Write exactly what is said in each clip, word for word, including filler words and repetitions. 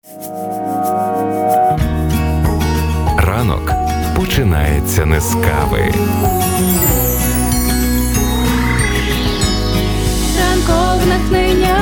Ранок починається не з кави. Ранкове натхнення.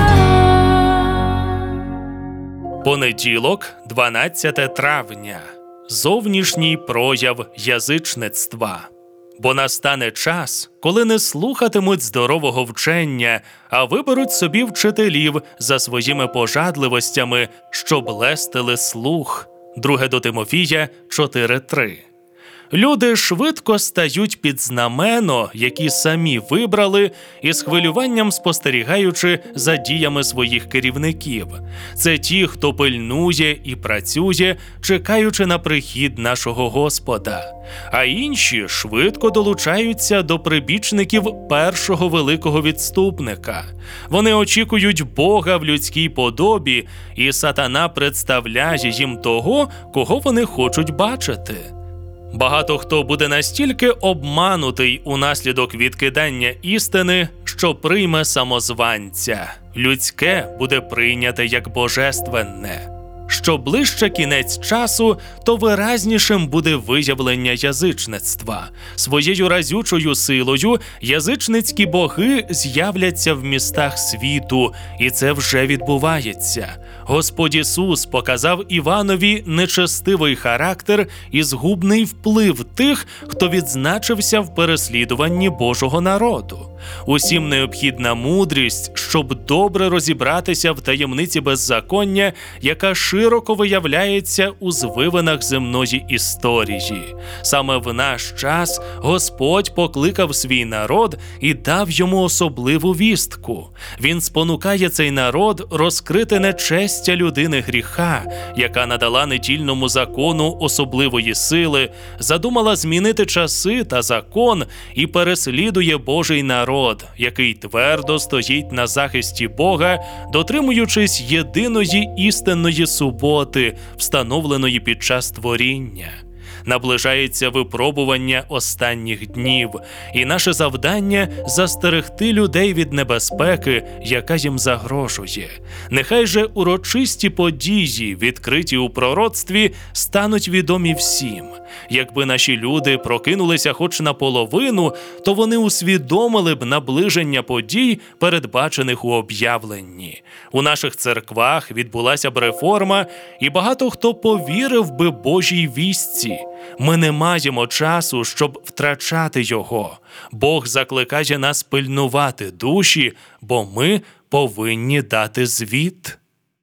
Понеділок, дванадцяте травня. Зовнішній прояв язичництва. Бо настане час, коли не слухатимуть здорового вчення, а виберуть собі вчителів за своїми пожадливостями, щоб лестили слух. Друге до Тимофія чотири три. Люди швидко стають під знамено, які самі вибрали, із хвилюванням спостерігаючи за діями своїх керівників. Це ті, хто пильнує і працює, чекаючи на прихід нашого Господа. А інші швидко долучаються до прибічників першого великого відступника. Вони очікують Бога в людській подобі, і сатана представляє їм того, кого вони хочуть бачити. Багато хто буде настільки обманутий унаслідок відкидання істини, що прийме самозванця. Людське буде прийняте як божественне. Що ближче кінець часу, то виразнішим буде виявлення язичництва. Своєю разючою силою язичницькі боги з'являться в містах світу, і це вже відбувається. Господь Ісус показав Іванові нечестивий характер і згубний вплив тих, хто відзначився в переслідуванні Божого народу. Усім необхідна мудрість, щоб добре розібратися в таємниці беззаконня, яка широко виявляється у звивинах земної історії. Саме в наш час Господь покликав свій народ і дав йому особливу вістку. Він спонукає цей народ розкрити нечестя людини гріха, яка надала недільному закону особливої сили, задумала змінити часи та закон і переслідує Божий народ, який твердо стоїть на захисті Бога, дотримуючись єдиної істинної суботи, встановленої під час творіння. Наближається випробування останніх днів, і наше завдання – застерегти людей від небезпеки, яка їм загрожує. Нехай же урочисті події, відкриті у пророцтві, стануть відомі всім. Якби наші люди прокинулися хоч наполовину, то вони усвідомили б наближення подій, передбачених у об'явленні. У наших церквах відбулася б реформа, і багато хто повірив би Божій вістці. Ми не маємо часу, щоб втрачати його. Бог закликає нас пильнувати душі, бо ми повинні дати звіт.